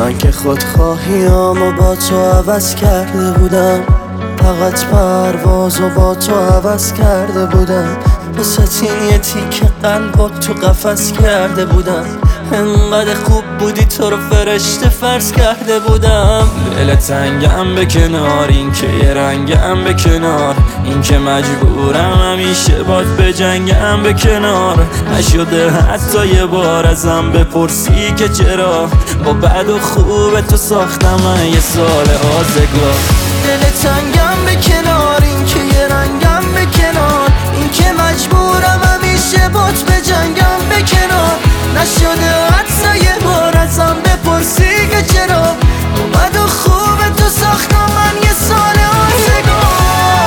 من که خودخواهیامو با تو عوض کرده بودم، فقط پروازو با تو عوض کرده بودم، واسه این یه تیکه قلبو تو قفس کرده بودم، انقدر خوب بودی تو رو فرشته فرض کرده بودم. دل تنگم به کنار، این که یه رنگم به کنار، این که مجبورم همیشه باد به جنگم به کنار. نشده حتی یه بار ازم بپرسی که چرا، با بد و خوب تو ساختم من یه سال آزگار. دل تنگم به کنار، این که یه رنگم به کنار، این که مجبورم همیشه باد به جنگم به کنار. نشده حتی یه بار ازم بپرسی که چرا، با بد و خوب تو ساختم من یه سال آزگار.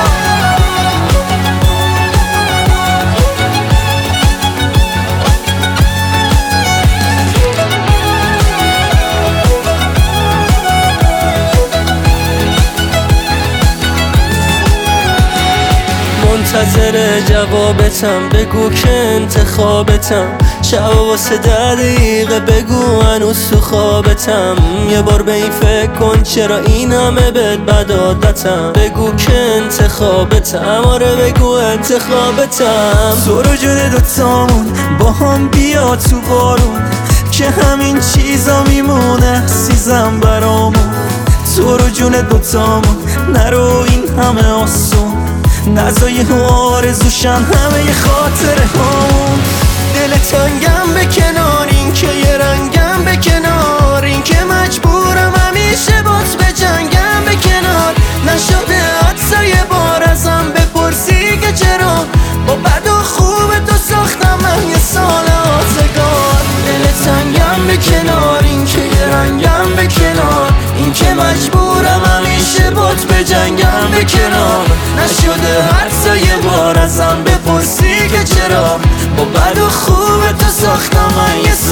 منتظر جوابتم، بگو که انتخابتم، شب واسه 10 دقیقه بگو هنوز تو خوابتم. یه بار به این فکر کن چرا این همه بد عادتم، بگو که انتخابتم، آره بگو انتخابتم. تو رو جون دوتامون با هم بیا تو بارون، که همین چیزا میمونه عزیزم برامون. تو رو جون دوتامون نرو این همه آسون، نزای آرزوشن همه ی خاطره هامون. دل تنگم به کنار، این که یه رنگم به کنار، این که مجبورم همیشه باز به جنگم به کنار. نشده حتی یه بار ازم بپرسی که چرا، با بد و خوب تو ساختم من یه سال آزگار. دل تنگم به کنار، این که یه رنگم به کنار، این که مجبورم همیشه باز به جنگم به کنار. نشده حتی یه بار ازم بپرسی که چرا، با بد و خوب تو ساختم من یه